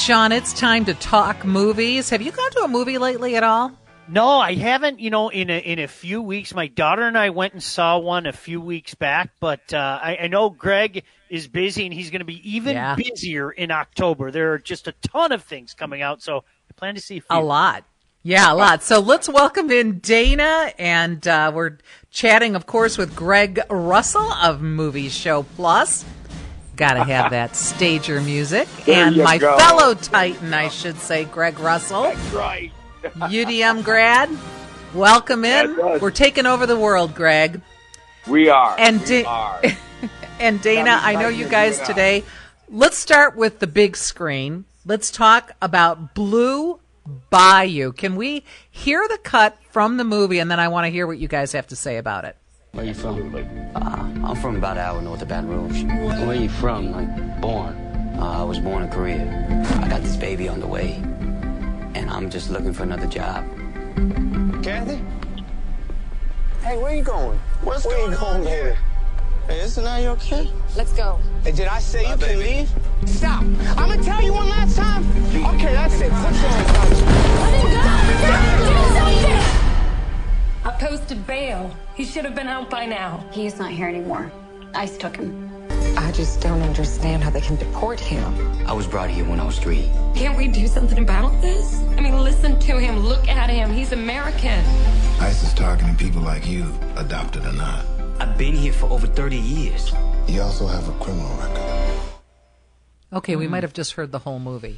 Sean, it's time to talk movies. Have you gone to a movie lately at all? No, I haven't. In a few weeks, my daughter and I went and saw one a few weeks back. But I know Greg is busy, and he's going to be even busier in October. There are just a ton of things coming out, so I plan to see a lot. Yeah, a lot. So let's welcome in Dana, and we're chatting, of course, with Greg Russell of Movie Show Plus. Got to have that stager music. And my fellow Titan, I should say, Greg Russell. That's right. UDM grad. Welcome in. We're taking over the world, Greg. We are. And, we are. And Dana, I know you guys today. Let's start with the big screen. Let's talk about Blue Bayou. Can we hear the cut from the movie, and then I want to hear what you guys have to say about it. Where you from? I'm from about an hour north of Baton Rouge. Where you from? Like, born? I was born in Korea. I got this baby on the way, and I'm just looking for another job. Kathy? Hey, where you going? Where you going, baby? Hey, isn't that your kid? Let's go. Hey, did I say you can leave? Stop. I'm gonna tell you one last time. Okay, that's it. Put your own couch. Let him go! Do something! I posted bail. He should have been out by now. He's not here anymore. ICE took him. I just don't understand how they can deport him. I was brought here when I was 3. Can't we do something about this? I mean, listen to him. Look at him. He's American. ICE is targeting people like you, adopted or not. I've been here for over 30 years. You also have a criminal record. Okay, we might have just heard the whole movie.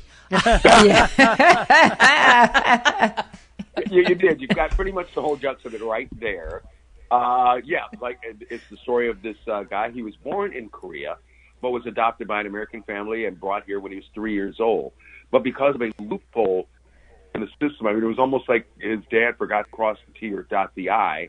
You did. You've got pretty much the whole guts of it right there. It's the story of this guy. He was born in Korea, but was adopted by an American family and brought here when he was 3 years old. But because of a loophole in the system, I mean, it was almost like his dad forgot to cross the T or dot the I.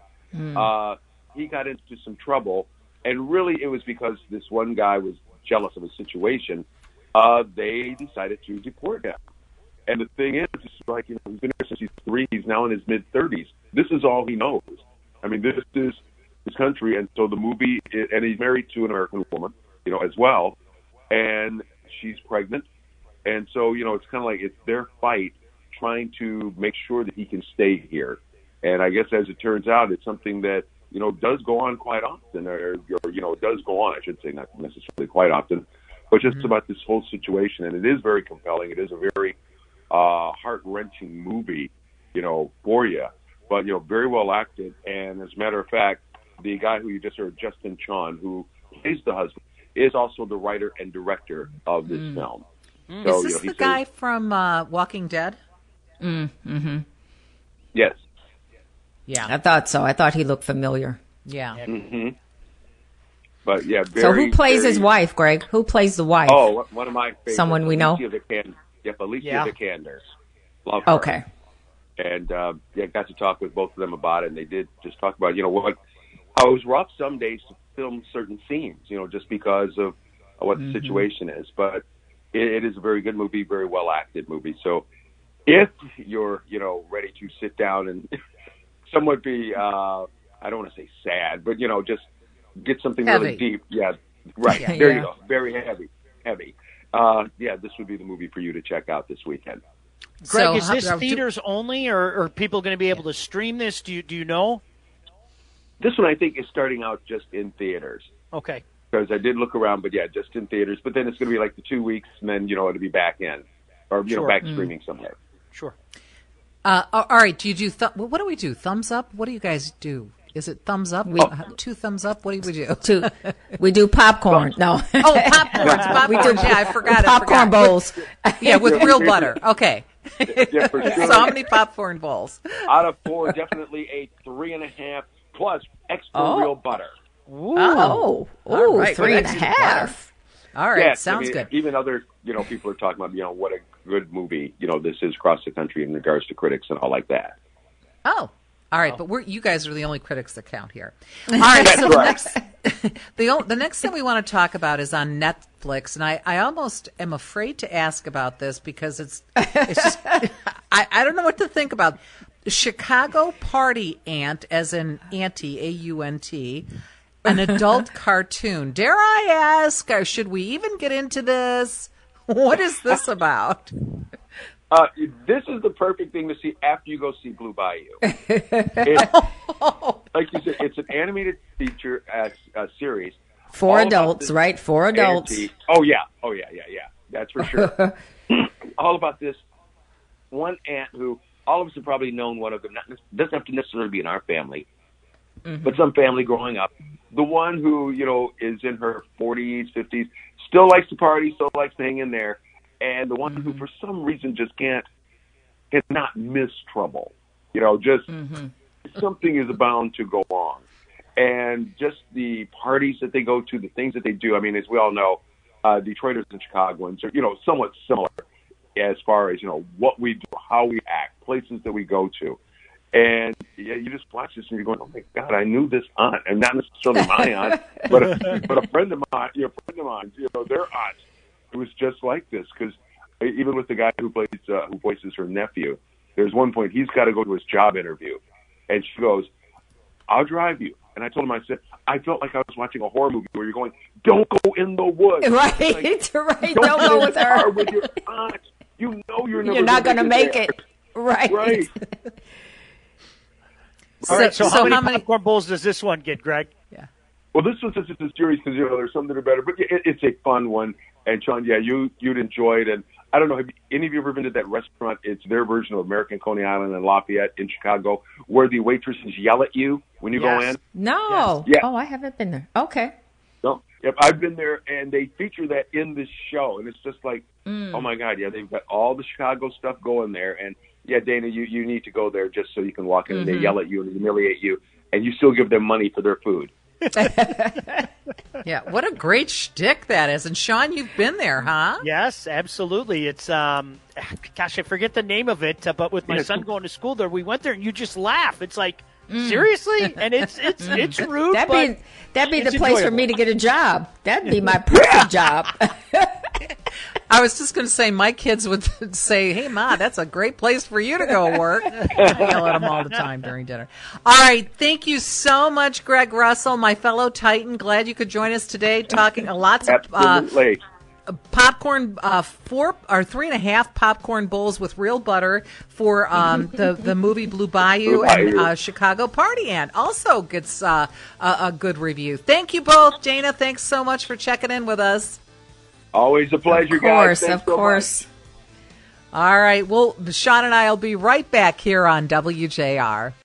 He got into some trouble, and really it was because this one guy was jealous of his situation. They decided to deport him. And the thing is, he's been here since he's 3. He's now in his mid-30s. This is all he knows. I mean, this is his country. And so the movie, and he's married to an American woman, as well. And she's pregnant. And so, it's kind of like it's their fight trying to make sure that he can stay here. And I guess as it turns out, it's something that, does go on quite often. Or it does go on, I should say, not necessarily quite often. But just about this whole situation. And it is very compelling. It is a very heart-wrenching movie, for you, but, very well acted. And as a matter of fact, the guy who you just heard, Justin Chon, who plays the husband, is also the writer and director of this film. So, is this the guy from Walking Dead? Mm-hmm. Yes. Yeah. I thought so. I thought he looked familiar. Yeah. Mm-hmm. But, yeah, so who plays his wife, Greg? Who plays the wife? Oh, one of my favorites. Someone we know? Alicia Vikander. Love her. Okay. And, got to talk with both of them about it, and they did just talk about, how it was rough some days to film certain scenes, just because of what the situation is. But it is a very good movie, very well-acted movie. So if you're, ready to sit down and somewhat be, I don't want to say sad, but, just get something heavy. Really deep. Yeah, right. Yeah, there you go. Very heavy. This would be the movie for you to check out this weekend. Greg, is this theaters only, or are people going to be able to stream this? Do you know? This one, I think, is starting out just in theaters. Okay. Because I did look around, but just in theaters. But then it's going to be like the 2 weeks, and then, it'll be back in. Or, back streaming somewhere. Sure. All right, do you do, what do we do? Thumbs up? What do you guys do? Is it thumbs up? 2 thumbs up? What do we do? We do popcorn. No. Oh, popcorn. We do, I forgot. Popcorn bowls. With real butter. Okay. Yeah, for sure. So how many popcorn bowls? Out of 4, definitely a 3.5 plus extra real butter. Ooh. All right. 3.5. All right, sounds good. Even other, people are talking about, what a good movie, this is across the country in regards to critics and all like that. Oh. All right, but you guys are the only critics that count here. All right, so the next thing we want to talk about is on Netflix, and I almost am afraid to ask about this because it's just I don't know what to think about. Chicago Party Ant, as in Auntie, A-U-N-T, an adult cartoon. Dare I ask, or should we even get into this? What is this about? This is the perfect thing to see after you go see Blue Bayou. Like you said, it's an animated feature series. For adults, right? For adults. Oh, yeah. That's for sure. All about this one aunt who all of us have probably known one of them. Doesn't have to necessarily be in our family, but some family growing up. The one who, is in her 40s, 50s, still likes to party, still likes to hang in there. And the one who, for some reason, just cannot miss trouble. Something is bound to go wrong. And just the parties that they go to, the things that they do. I mean, as we all know, Detroiters and Chicagoans are, somewhat similar as far as, what we do, how we act, places that we go to. And you just watch this and you're going, oh my God, I knew this aunt, and not necessarily my aunt, but a friend of mine, their aunt. It was just like this, because even with the guy who voices her nephew, there's one point he's got to go to his job interview, and she goes, "I'll drive you." And I told him, I said, I felt like I was watching a horror movie where you're going, "Don't go in the woods." Right, like, right. Don't go with her. With your aunt. You're not going to make it. Right. Right. All right. So how many popcorn bowls does this one get, Greg? Yeah. Well, this one's just a series because there's some that are better, but it's a fun one. And Sean, you'd enjoy it. And I don't know, have any of you ever been to that restaurant? It's their version of American Coney Island in Lafayette in Chicago, where the waitresses yell at you when you go in. No. Yes. Oh, I haven't been there. Okay. No. Yep, I've been there, and they feature that in this show, and it's just like, oh my God, they've got all the Chicago stuff going there, and Dana, you need to go there just so you can walk in and they yell at you and humiliate you, and you still give them money for their food. Yeah, what a great shtick that is. And Sean, you've been there, huh? Yes, absolutely. It's gosh, I forget the name of it, but with my son going to school there, we went there and you just laugh. It's like, seriously? And it's rude. That'd be the place for me to get a job. That'd be my perfect job. I was just going to say, my kids would say, "Hey, Ma, that's a great place for you to go work." I yell at them all the time during dinner. All right. Thank you so much, Greg Russell, my fellow Titan. Glad you could join us today, talking lots of popcorn, 4 or 3.5 popcorn bowls with real butter for the movie Blue Bayou, and Chicago Party Aunt also gets a good review. Thank you both. Dana, thanks so much for checking in with us. Always a pleasure, guys. Of course. All right. Well, Sean and I will be right back here on WJR.